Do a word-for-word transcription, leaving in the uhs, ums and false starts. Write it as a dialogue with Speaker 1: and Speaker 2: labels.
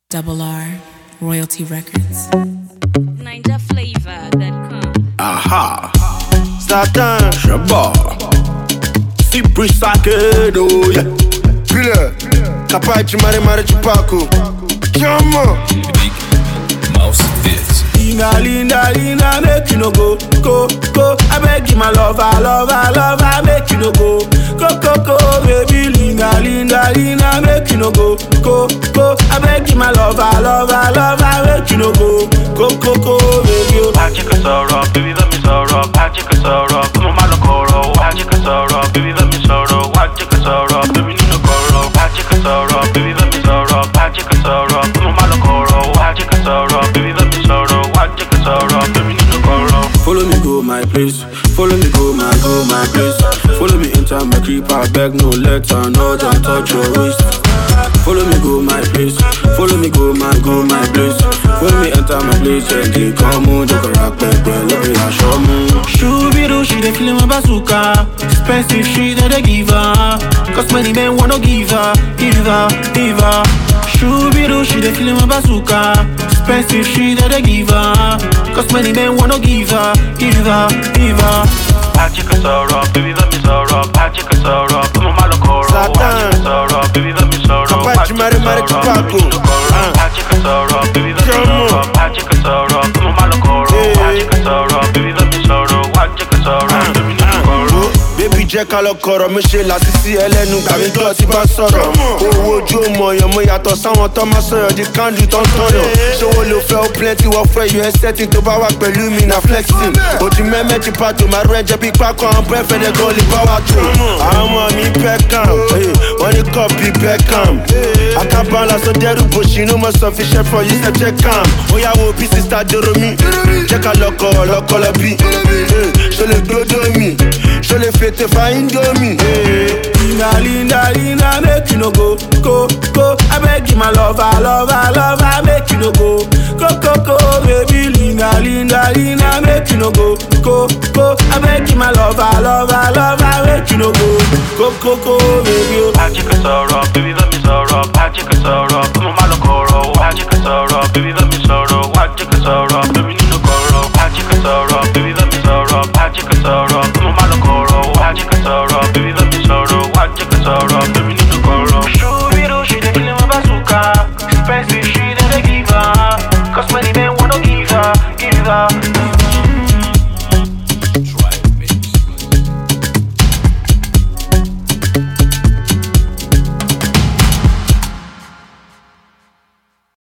Speaker 1: Double R, Royalty Records.
Speaker 2: Ninja Flavor dot com.
Speaker 3: Aha! Satan, Shabba. Sempre saqueiro, yeah. Pila, capaz de mare mare de Paco. Chama!
Speaker 4: Mouse fits.
Speaker 3: Linda, linda, linda, make you no go, go, go. I beg you, my lover, lover, lover, make you no go, go, go, go, baby. Linda, linda, linda, make you no go, go, go. I beg you, my lover, lover, lover, make you no go, go, go, go, baby.
Speaker 5: Magic is sorrow, baby, let me sorrow. Magic is sorrow, come on, my loco. Magic is sorrow, baby, let me sorrow. Magic is sorrow, baby, no go. Magic is sorrow, baby, let me sorrow. Magic is sorrow, come on, my loco. Magic is sorrow, baby, let me sorrow. Magic is sorrow, baby, no go.
Speaker 3: Follow me, go my place. Follow me, go my, go my place. Follow me, enter my creeper, beg no letter, no don't touch your waist. Follow me, go my place. Follow me, go my, go my place. Follow me, enter my place, and they come on, joke a rock, back, back, let me show me.
Speaker 6: Shoo-be-doo, she dey feelin' my bazooka. Expensive shit that they give her. Cause many men wanna give her, give her, give her. Shoo-be-doo, she dey feelin' my bazooka. Expensive shit that they give her. Cause many men wanna give her, give her, give her.
Speaker 5: Magic is sorrow, baby, let me sorrow. Magic is sorrow, come on, my loco. Magic is sorrow, baby, let me sorrow.
Speaker 3: Capaz de mare mare de Paco.
Speaker 5: Magic is sorrow, baby, let me sorrow. Magic is sorrow, come on, my loco. Magic is sorrow, baby, let me sorrow. Magic is sorrow, baby, no go.
Speaker 3: Baby jẹ́ ká lọ kọ̀rọ̀ mi ṣe làṣìṣì ẹlẹ́nu gbàmí tó ti bá sọ̀rọ̀. Owó ojú ọmọ èèyàn mo yàtọ̀ sáwọn tó máa sọ̀rọ̀ di kándù tó ń tọ̀yọ̀. Ṣòwò ló fẹ́ ó plenty wọ́n fẹ́ yọ ẹ́sẹ́tì tó bá wà pẹ̀lú mi na flexing. Òdì mẹ́mẹ́ ti pàtó máa rú ẹ̀jẹ̀ bíi pákó àwọn bẹ́ẹ̀fẹ̀dẹ̀ gan lè bá wa tó. Àwọn ọmọ mi Beckham, wọ́n ní kọ́ọ̀pì Beckham. Àkàbà lásán dẹ́rù bòṣì inú mọ̀ sọ fi ṣẹ́ fọ yìí ṣẹ́ check am. Ó yà wo bí sísá dòrò mi, jẹ́ ká lọ kọ̀ lọ́kọ́ lọ bí. Ṣo lè gbódò mi? Ṣo lè fètè fa indomie? Linda, linda, linda, make you no go, go, go. I beg you, my lover, lover, lover, make you no go, go, go, go, baby. Linda, linda, linda, make you no go, go, go. I beg you, my lover, lover, lover, make you no go, go, go, go, baby.
Speaker 5: Magic is sorrow, baby, let me sorrow. Magic is sorrow, come on, my loco. Magic is sorrow, baby, let me sorrow. Magic is sorrow, baby, no go. Magic is sorrow, baby, let me sorrow. Magic is sorrow, come on, my loco. Magic is sorrow, baby, let me sorrow. Magic is sorrow, baby, no go.
Speaker 6: Shoo-be-doo, she dey feelin' my bazooka. Expensive shit that they give her. Cause many men wanna give her, give her.